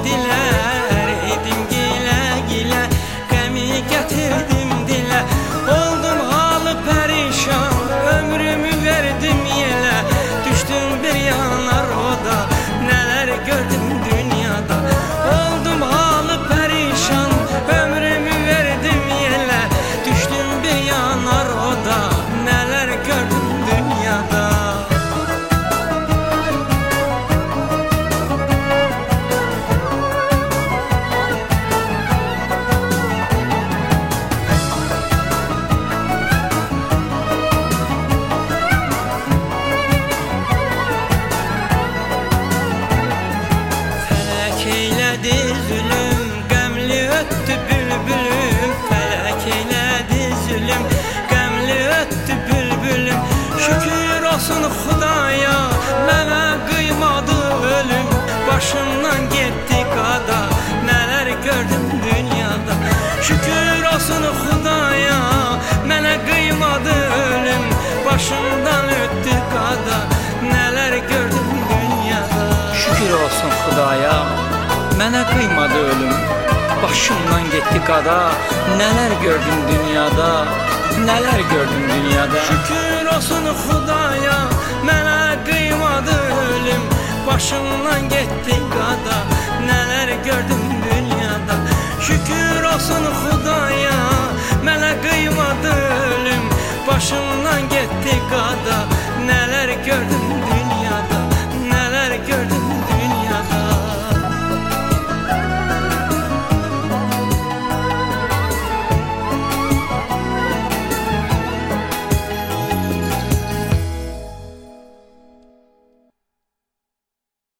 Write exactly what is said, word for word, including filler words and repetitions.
dilər edim gilə gilə, qəmi gətirdim dilə. Oldum halı pərişan, ömrümü verdim yelə. Düşdüm bir yanar oda, nələr gördüm dünyada. Oldum halı pərişan, ömrümü verdim yelə. Düşdüm bir yanar oda, nələr gördüm dünyada. Eylədi zülüm, qəmli ötdü bülbülüm. Fələk eylədi zülüm, qəmli ötdü bülbülüm. Şükür olsun Xudaya, mənə qıymadı ölüm. Başımdan getdi qada, nələr gördüm dünyada. Şükür olsun Xudaya, mənə qıymadı ölüm. Başımdan ötdü qada, nələr gördüm dünyada. Şükür olsun Xudaya, mənə qıymadı ölüm. Başımdan getdi qada, nələr gördüm dünyada, nələr gördüm dünyada. Şükür olsun Xudaya, mənə qıymadı ölüm. Başımdan getdi qada, nələr gördüm dünyada. Şükür olsun Xudaya, mənə qıymadı ölüm. Başımdan